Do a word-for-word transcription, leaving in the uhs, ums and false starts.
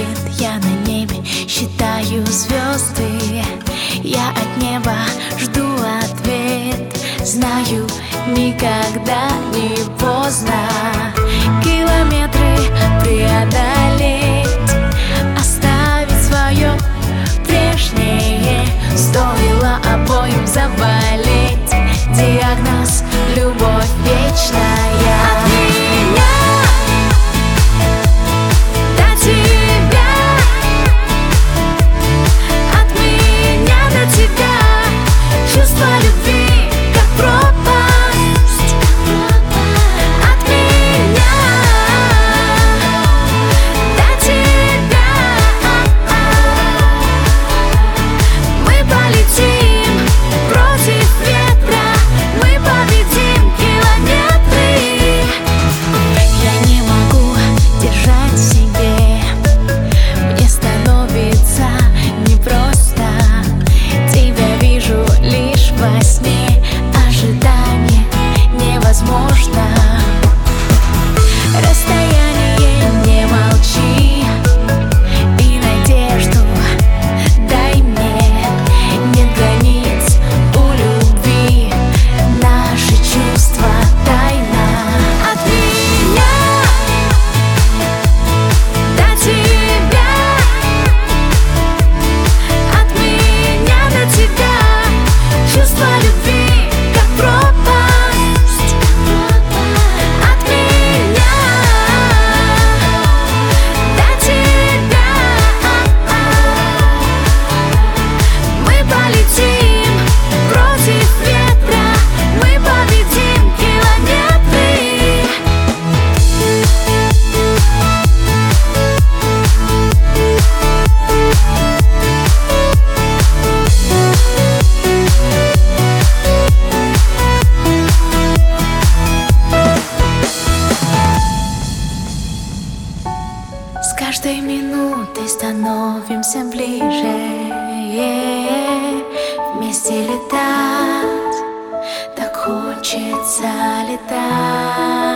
светит, я на небе считаю звезды. Я от неба жду ответ, знаю, никогда не поздно километры преодолеть, оставить свое прежнее. Стоило обоим заболеть, диагноз — любовь вечная. От меня до тебя, от меня до тебя, чувство любви как пропасть. От меня до тебя мы полетим против ветра, мы победим километры. Я не могу держать в себе, мне становится непросто. Тебя вижу лишь во сне, ожидание невозможно. Расстояние, не молчи, и надежду дай мне. Нет границ у любви, наши чувства тайна. От меня до тебя, от меня до тебя, чувство любви как пропасть. От меня до тебя мы полетим против ветра, мы победим километры. С каждой минутой становимся ближе, вместе летать, так хочется летать.